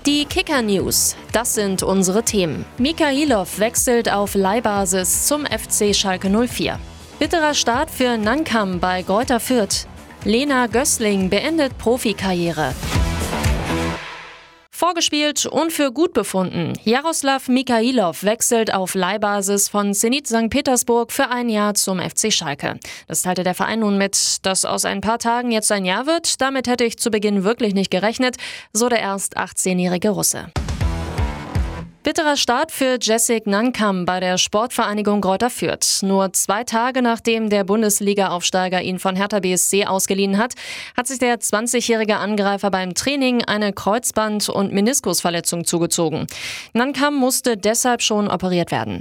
Die Kicker-News, das sind unsere Themen. Mikhailov wechselt auf Leihbasis zum FC Schalke 04. Bitterer Start für Nankam bei Greuther Fürth. Lena Gößling beendet Profikarriere. Vorgespielt und für gut befunden. Jaroslav Mikhailov wechselt auf Leihbasis von Zenit St. Petersburg für ein Jahr zum FC Schalke. Das teilte der Verein nun mit, dass aus ein paar Tagen jetzt ein Jahr wird. Damit hätte ich zu Beginn wirklich nicht gerechnet, so der erst 18-jährige Russe. Bitterer Start für Jessic Nankam bei der Sportvereinigung Greuther Fürth. Nur 2 Tage nachdem der Bundesliga-Aufsteiger ihn von Hertha BSC ausgeliehen hat, hat sich der 20-jährige Angreifer beim Training eine Kreuzband- und Meniskusverletzung zugezogen. Nankam musste deshalb schon operiert werden.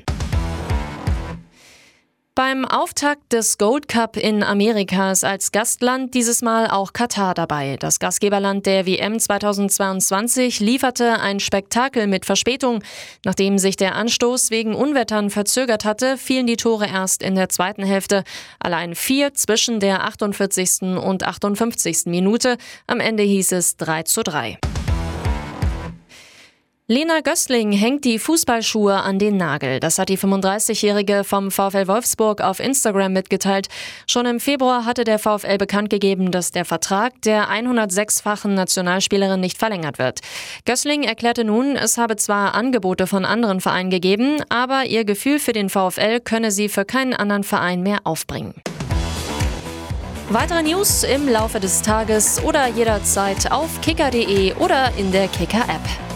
Beim Auftakt des Gold Cup in Amerika ist als Gastland dieses Mal auch Katar dabei. Das Gastgeberland der WM 2022 lieferte ein Spektakel mit Verspätung. Nachdem sich der Anstoß wegen Unwettern verzögert hatte, fielen die Tore erst in der zweiten Hälfte. Allein 4 zwischen der 48. und 58. Minute. Am Ende hieß es 3:3. Lena Gößling hängt die Fußballschuhe an den Nagel. Das hat die 35-Jährige vom VfL Wolfsburg auf Instagram mitgeteilt. Schon im Februar hatte der VfL bekannt gegeben, dass der Vertrag der 106-fachen Nationalspielerin nicht verlängert wird. Gößling erklärte nun, es habe zwar Angebote von anderen Vereinen gegeben, aber ihr Gefühl für den VfL könne sie für keinen anderen Verein mehr aufbringen. Weitere News im Laufe des Tages oder jederzeit auf kicker.de oder in der Kicker-App.